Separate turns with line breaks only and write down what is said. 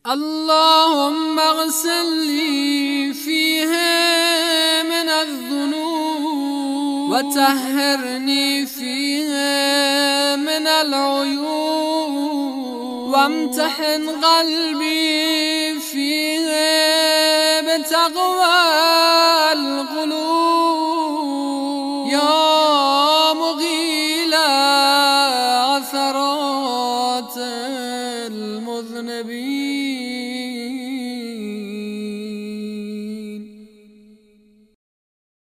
اللهم اغسلني فيها من الذنوب وطهرني فيها من العيوب وامتحن قلبي فيها بتقوى القلوب يا مغيل عثرات المذنبين.